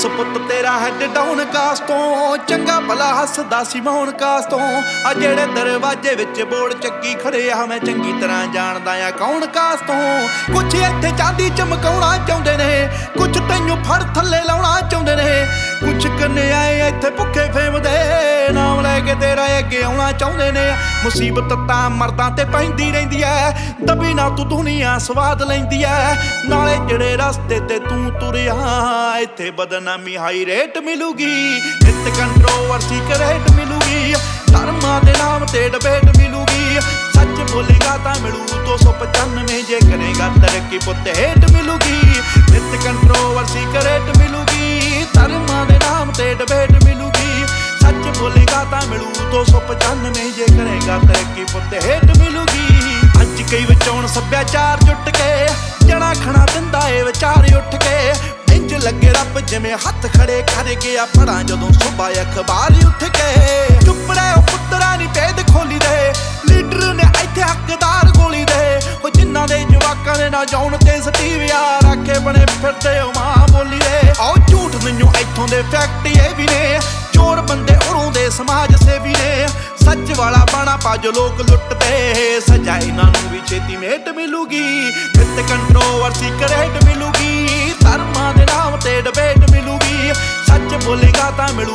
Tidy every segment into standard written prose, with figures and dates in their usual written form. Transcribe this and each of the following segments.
ਬਸ ਪੁੱਤ ਤੇਰਾ head down caste ਤੋਂ, ਚੰਗਾ ਭਲਾ ਹੱਸਦਾ ਸੀ ਮੌਨ ਕਾਸਟ ਤੋਂ। ਆ ਜਿਹੜੇ ਦਰਵਾਜ਼ੇ ਵਿੱਚ ਬੋਰਡ ਚੱਕੀ ਖੜੇ ਆ, ਮੈਂ ਚੰਗੀ ਤਰ੍ਹਾਂ ਜਾਣਦਾ ਆ ਕੌਣ ਕਾਸਟ ਤੋਂ। ਕੁਛ ਇੱਥੇ ਚਾਂਦੀ ਚਮਕਾਉਣਾ ਚਾਹੁੰਦੇ ਨੇ, ਕੁਛ ਤੈਨੂੰ ਫੜ ਥੱਲੇ ਲਾਉਣਾ ਚਾਹੁੰਦੇ ਨੇ, ਕੁਛ ਕਨਿਆਏ ਇੱਥੇ ਭੁੱਖੇ ਫੇਮ ਦੇ ਨਾਮ ਲੈ ਕੇ ਤੇਰਾ ਅੱਗੇ ਆਉਣਾ ਚਾਹੁੰਦੇ ਨੇ। ਮੁਸੀਬਤ ਤਾਂ ਮਰਦਾਂ ਤੇ ਪੈਂਦੀ ਰਹਿੰਦੀ ਐ, ਦਬੀ ਨਾ ਤੂੰ ਦੁਨੀਆ ਸਵਾਦ ਲੈਂਦੀ ਐ। ਨਾਲੇ ਜਿਹੜੇ ਰਸਤੇ ਤੇ ਤੂੰ ਤੁਰਿਆ, ਇੱਥੇ ਬਦਨਾਮੀ ਹਾਈ ਰੇਟ ਮਿਲੂਗੀ, ਨਿੱਤ ਕੰਟਰੋਵਰਸੀ ਕਰੇਟ ਮਿਲੂਗੀ, ਧਰਮਾਂ ਦੇ ਨਾਮ ਤੇ ਡਿਬੇਟ ਮਿਲੂਗੀ। ਸੱਚ ਬੋਲੇਗਾ ਤਾਂ ਮਿਲੂ 295, ਜੇ ਕਰੇਗਾ ਤਰੱਕੀ ਪੁੱਤ ਹੇਟ ਮਿਲੂਗੀ, ਨਿੱਤ ਕੰਟਰੋਵਰਸੀ ਕਰੇਟ ਮਿਲੂਗੀ, ਧਰਮਾਂ ਦੇ ਨਾਮ ਤੇ ਡਿਬੇਟ ਮਿਲੂਗੀ। ਸੱਚ ਬੋਲੇਗਾ ਤਾਂ ਮਿਲੂ 295, ਜੇ ਕਰੇਗਾ ਤਰੱਕੀ ਪੁੱਤ ਹੇਟ ਮਿਲੂਗੀ। ਅੱਜ ਕਈ ਵਿਚੋਂ ਸੱਭਿਆਚਾਰ ਜੁੱਟ ਕੇ ਜਣਾ ਖਣਾ ਦਿੰਦਾ ਏ ਵਿਚਾਰ ਉੱਠ ਕੇ। ਇੰਜ ਲੱਗੇ ਰੱਬ ਜਿਵੇਂ ਹੱਥ ਖੜੇ ਕਰ ਗਿਆ, ਪੜਾਂ ਜਦੋਂ ਸੁਬਾ ਅਖਬਾਰ ਉੱਠ ਕੇ। ਚੁੱਪ ਰਹਿ ਉਹ ਪੁੱਤਰਾ ਨੀ ਭੇਦ ਖੋਲੀ ਦੇ, ਲੀਡਰ ਨੇ ਇੱਥੇ ਹੱਕਦਾਰ ਗੋਲੀ ਦੇ। ਉਹ ਜਿਨ੍ਹਾਂ ਦੇ ਜਵਾਕਾਂ ਦੇ ਨਾ ਜਾਉਣ ਤੇ ਸਟੀਵਿਆ ਰੱਖੇ ਬਣੇ ਫਿਰਦੇ ਉਹ ਮਾਂ ਬੋਲੀ ਦੇ। ਆਓ ਝੂਠ ਮੈਨੂੰ ਇੱਥੋਂ ਦੇ ਫੈਕਟ ਇਹ ਵੀ ਨੇ, ਚੋਰ ਬੰਦੇ ਉਰੋਂ ਦੇ ਸਮਾਜ ਸੇਵੀ ਨੇ। ਸੱਚ ਵਾਲਾ ਬਾਣਾ ਪਾ ਜੋ ਲੋਕ ਲੁੱਟਦੇ, ਸਜ਼ਾ ਇਹਨਾਂ ਨੂੰ ਵੀ ਛੇਤੀ ਮੇਟ ਮਿਲੂਗੀ, ਨਿੱਤ ਕੰਟਰੋਵਰਸੀ ਕਰੇਟ ਮਿਲੂਗੀ, ਧਰਮਾਂ ਦੇ ਨਾਮ ਤੇ ਡਿਬੇਟ ਮਿਲੂਗੀ। ਸੱਚ ਬੋਲੇਗਾ ਤਾਂ ਮਿਲੂ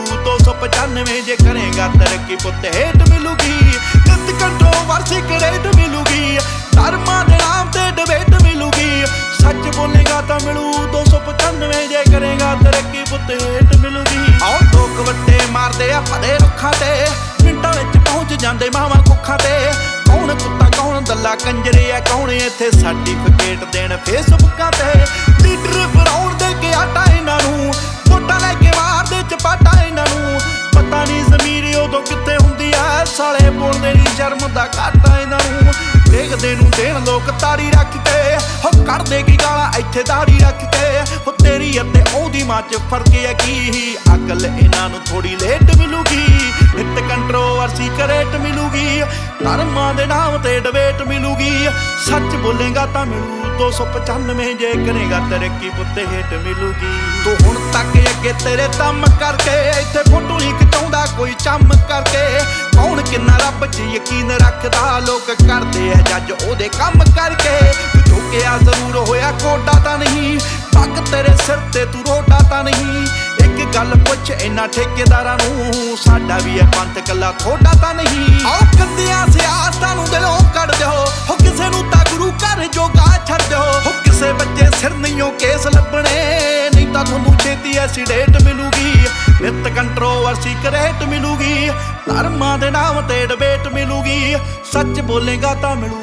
295, ਜੇ ਕਰੇਗਾ ਤਰੱਕੀ ਪੁੱਤ ਹੇਟ ਮਿਲੂਗੀ, ਨਿੱਤ ਕੰਟਰੋਵਰਸੀ ਕਰੇਟ ਮਿਲੂਗੀ, ਧਰਮਾਂ ਦੇ ਨਾਮ ਤੇ ਡਿਬੇਟ ਮਿਲੂਗੀ। ਸੱਚ ਬੋਲੇਗਾ ਤਾਂ ਮਿਲੂ 295, ਜੇ ਕਰੇਗਾ ਤਰੱਕੀ ਪੁੱਤ ਹੇਟ ਮਿਲੂਗੀ। ਆਓ ਲੋਕ ਵੱਟੇ ਮਾਰਦੇ ਆ ਭਰੇ ਰੁੱਖਾਂ ਤੇ, ਮਿੰਟਾਂ ਵਿੱਚ ਪਹੁੰਚ ਜਾਂਦੇ ਮਾਵਾਂ ਕੁੱਖਾਂ ਤੇ। ਕੌਣ ਕੁੱਤਾ ਕੌਣ ਦੱਲਾ ਕੰਜਰੇ ਆ, ਕੌਣ ਇੱਥੇ ਸਰਟੀਫਿਕੇਟ ਦੇਣ ਫੇਸਬੁੱਕਾਂ ਤੇ। ਲੀਡਰ ਫਰਾਉਣ ਦੇ ਕੇ ਆਟਾ ਇਹਨਾਂ ਨੂੰ, ਵੋਟਾਂ ਲੈ ਕੇ ਮਾਰਦੇ ਚਪਾਟਾ ਇਹਨਾਂ ਨੂੰ। ਪਤਾ ਨਹੀਂ ਜ਼ਮੀਰ ਉਦੋਂ ਕਿੱਥੇ ਹੁੰਦੀ ਆ, ਸਾਲੇ ਬੋਲਦੇ ਨਹੀਂ ਸ਼ਰਮ ਦਾ ਘਾਟਾ ਇਹਨਾਂ ਨੂੰ। ਦੇਖਦੇ ਨੂੰ ਦੇਣ ਲੋਕ ਤਾੜੀ ਰੱਖ ਕੇ, ਹੋ ਕੱਢਦੇ ਕੀ ਗਾਲਾਂ ਇੱਥੇ ਦਾੜੀ ਰੱਖ ਕੇ। ਹੋ ਤੇਰੀ ਅਤੇ ਉਹਦੀ ਮਾਂ ਚ ਫਰਕ ਹੈ ਕੀ, ਅਕਲ ਇਹਨਾਂ ਨੂੰ ਥੋੜੀ ਲੇਟ ਮਿਲੂਗੀ, ਨਿੱਤ ਕੰਟਰੋਵਰਸੀ ਕਰੇਟ ਮਿਲੂਗੀ, ਧਰਮਾਂ ਦੇ ਨਾਮ ਤੇ ਡਿਬੇਟ ਮਿਲੂਗੀ। ਸੱਚ ਬੋਲੇਗਾ ਤਾਂ ਮਿਲੂ 295, ਜੇ ਕਰੇਗਾ ਤਰੱਕੀ ਪੁੱਤ ਹੇਟ ਮਿਲੂਗੀ। ਤੂੰ ਹੁਣ ਤੱਕ ਅੱਗੇ ਤੇਰੇ ਦਮ ਕਰਕੇ, ਇੱਥੇ ਫੋਟੋ ਨਹੀਂ ਖਿਚਾਉਂਦਾ ਕੋਈ ਚੰਮ ਕਰਕੇ। ਕੌਣ ਕਿੰਨਾ ਰੱਬ 'ਚ ਯਕੀਨ ਰੱਖਦਾ, ਲੋਕ ਕਰਦੇ ਆ ਜੱਜ ਉਹਦੇ ਕੰਮ ਕਰਕੇ। ਤੂੰ ਝੁਕਿਆ ਜ਼ਰੂਰ ਹੋਇਆ ਕੋਡਾ ਤਾਂ ਨਹੀਂ, ਪੱਗ ਤੇਰੇ ਸਿਰ ਤੇ ਤੂੰ ਰੋਡਾ ਤਾਂ ਨਹੀਂ। ਇੱਕ ਗੱਲ ਪੁੱਛ ਇਹਨਾਂ ਠੇਕੇਦਾਰਾਂ ਨੂੰ, ਸਾਡਾ ਵੀ ਇਹ ਪੰਥ ਕੱਲਾ ਥੋੜਾ ਤਾਂ ਨਹੀਂ। ਆਓ ਕੰਦਿਆਂ ਸਿਆਸਤਾਂ ਨੂੰ ਦਿਲੋਂ ਕੱਢ ਦਿਓ, ਹੋ ਕਿਸੇ ਨੂੰ ਤਾਂ ਗੁਰੂ ਘਰ ਜੋਗਾ ਛੱਡ ਦਿਓ। ਹੋ ਕਿਸੇ ਬੱਚੇ ਸਿਰ ਨਹੀਂਓ ਕੇਸ ਲੱਭਣੇ, ਨਹੀਂ ਤਾਂ ਤੁਹਾਨੂੰ ਛੇਤੀ ਐਸੀਡੇਟ ਮਿਲੂਗੀ, ਨਿੱਤ ਕੰਟਰੋਵਰਸੀ ਕਰੇਟ ਮਿਲੂਗੀ, ਧਰਮਾਂ ਦੇ ਨਾਮ ਤੇ ਡਿਬੇਟ ਮਿਲੂਗੀ। ਸੱਚ ਬੋਲੇਗਾ ਤਾਂ ਮਿਲੂ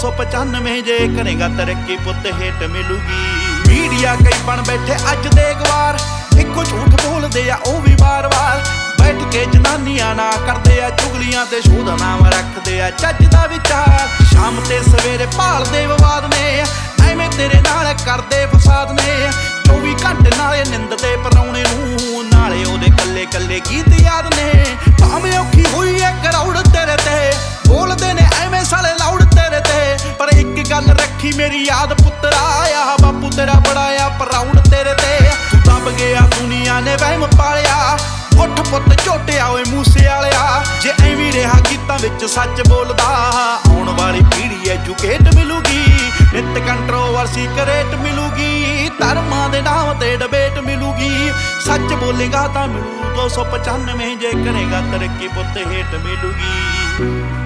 295, ਜੇ ਕਰੇਗਾ ਤਰੱਕੀ ਪੁੱਤ ਹੇਟ ਮਿਲੂਗੀ। ਮੀਡੀਆ ਕਈ ਬਣ ਬੈਠੇ ਅੱਜ ਦੇ ਗਵਾਰ, ਇੱਕੋ ਝੂਠ ਬੋਲਦੇ ਆ ਉਹ ਵੀ ਵਾਰ-ਵਾਰ। ਬੈਠ ਕੇ ਜਨਾਨੀਆਂ ਨਾ ਕਰਦੇ ਆ ਚੁਗਲੀਆਂ ਤੇ ਸ਼ੋਧ ਨਾਮ ਰੱਖਦੇ ਆ ਚੱਜ ਦਾ ਵਿਚਾਰ। ਸ਼ਾਮ ਤੇ ਸਵੇਰੇ ਭਾਲਦੇ ਵਿਵਾਦ ਨੇ, ਐਵੇਂ ਤੇਰੇ ਨਾਲ ਕਰਦੇ ਫਸਾਦ ਨੇ। 24 ਘੰਟੇ ਨਾਲੇ ਨਿੰਦਦੇ ਪਰਾਉਣੇ ਨੂੰ, ਨਾਲੇ ਉਹਦੇ ਕੱਲੇ ਕੱਲੇ ਗੀਤ ਯਾਦ ਨੇ। ਭਾਵੇਂ ਔਖੀ ਹੋਈ ਐ ਕਰਾਉੜ ਤੇਰੇ ਤੇ, ਬੋਲਦੇ ਨੇ ਐਵੇਂ ਸਾਲੇ ਲਾਉੜ ਤੇਰੇ ਤੇ। ਪਰ ਇੱਕ ਗੱਲ ਰੱਖੀ ਮੇਰੀ ਯਾਦ ਪੁੱਤਰਾ, ਆ ਬਾਪੂ ਤੇਰਾ ਬੜਾ ਆ ਪ੍ਰਾਊਡ ਤੇਰੇ ਤੇ। ਤੂੰ ਦਬ ਗਿਆ ਦੁਨੀਆ ਨੇ ਵਹਿਮ ਪਾਲਿਆ, ਉੱਠ ਪੁੱਤ ਝੋਟਿਆ ਓਏ ਮੂਸੇ ਵਾਲਿਆ। ਜੇ ਐਵੇਂ ਰਿਹਾ ਗੀਤਾਂ ਵਿੱਚ ਸੱਚ ਬੋਲਦਾ, ਆਉਣ ਵਾਲੀ ਪੀੜ੍ਹੀ ਐਜੂਕੇਟ ਮਿਲੂਗੀ, ਨਿੱਤ ਕੰਟਰੋਵਰਸੀ ਕਰੇਟ ਮਿਲੂਗੀ, ਧਰਮਾਂ ਦੇ ਨਾਮ ਤੇ ਡਿਬੇਟ ਮਿਲੂਗੀ। ਸੱਚ ਬੋਲੇਗਾ ਤਾਂ ਮਿਲੂ 295, ਜੇ ਕਰੇਗਾ ਤਰੱਕੀ ਪੁੱਤ ਹੇਟ ਮਿਲੂਗੀ।